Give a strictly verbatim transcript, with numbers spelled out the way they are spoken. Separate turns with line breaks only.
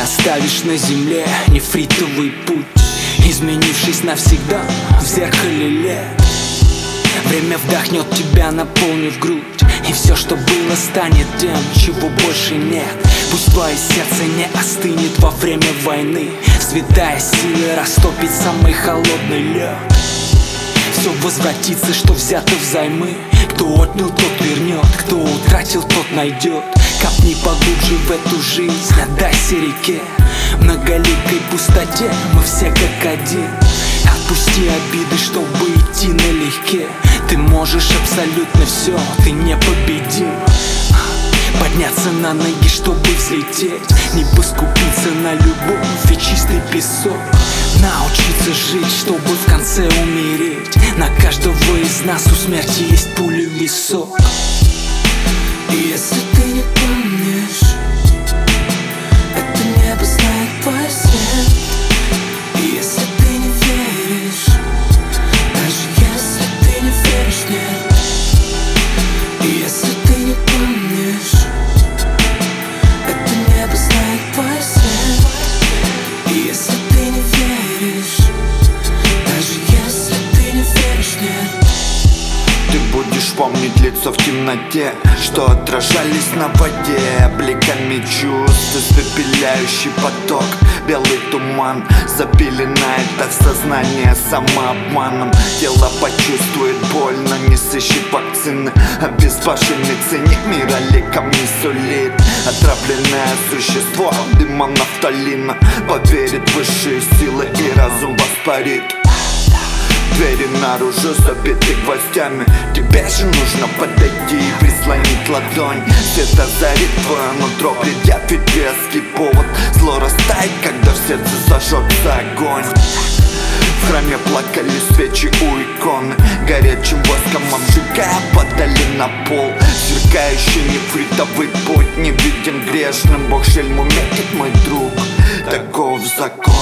оставишь на земле нефритовый путь, изменившись навсегда в зеркале лет. Время вдохнет тебя, наполнив грудь, и все, что было, станет тем, чего больше нет. Пусть твое сердце не остынет во время войны, святая сила растопит самый холодный лед. Все возвратится, что взято взаймы. Кто отнял, тот вернет, кто утратил, тот найдет. Копни поглубже в эту жизнь, отдайся реке. В многоликой пустоте мы все как один. Отпусти обиды, чтобы идти налегке. Ты можешь абсолютно все, ты непобедим. Подняться на ноги, чтобы взлететь, не поскупиться на любовь и чистый песок. Научиться жить, чтобы в конце умереть. На каждого из нас у смерти есть пуля в висок.
И если ты не помнишь, это небо знает твой свет. И если ты не веришь, даже если ты не веришь, нет. И если ты не помнишь, это небо знает твой свет. И если ты не веришь, даже если ты не веришь, нет.
Ты будешь помнить лицо в темноте, что отражались на воде бликами чувств. Испепеляющий поток, белый туман запеленает от сознания самообманом. Тело почувствует боль, но не сыщет вакцины. Обезбашенный циник мира ликом не сулит. Отравленное существо, дымом нафталина, поверит в высшие силы и разум воспарит. Двери наружу забиты гвоздями. Тебе же нужно подойти и прислонить ладонь. Свет озарит твое нутро, предъявит веский повод. Зло растает, когда в сердце зажжется огонь. В храме плакали свечи у иконы, горячим воском обжигая падали на пол. Сверкающий нефритовый путь не виден грешным. Бог шельму метит, мой друг, таков закон.